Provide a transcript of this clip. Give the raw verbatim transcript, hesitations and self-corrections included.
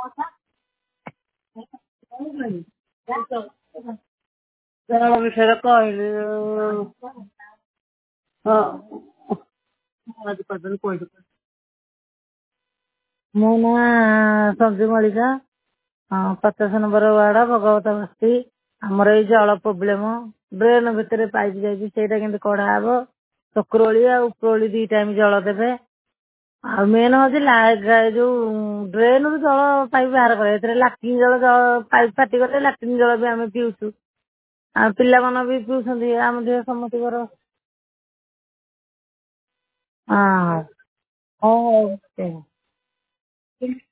ଜଳ ବିଷୟରେ କହିଲି ମୋ ନାଁ ସଞ୍ଜୁ ମଳିକା। ହଁ, ପଚାଶ ନମ୍ବର ୱାର୍ଡ ଭଗବତ ବସ୍ତି। ଆମର ଏଇ ଜଳ ପ୍ରୋବ୍ଲେମ, ଡ୍ରେନ ଭିତରେ ପାଇପ୍ ଯାଇଛି, ସେଇଟା କେମିତି କଢା ହବ। ଚକ୍ରଓଳି ଆଉ ଉପରଓଳି ଦି ଟାଇମ ଜଳ ଦେବେ। ଆଉ ମେନ୍ ହଉଛି ଯୋଉ ଡ୍ରେନ ରୁ ଜଳ ପାଇପ୍ ବାହାର କରିବା, ଏଥିରେ ଲାଟ୍ରିନ୍ ଜଳ ପାଇପ୍ ଫାଟି ଗଲେ ଲାଟ୍ରିନ୍ ଜଳ ବି ଆମେ ପିଉଛୁ। ଆଉ ପିଲାମାନେ ବି ପିଉଛନ୍ତି, ଆମ ଦେହ ସମସ୍ତଙ୍କର। ହଁ, ହଉ ହଉ।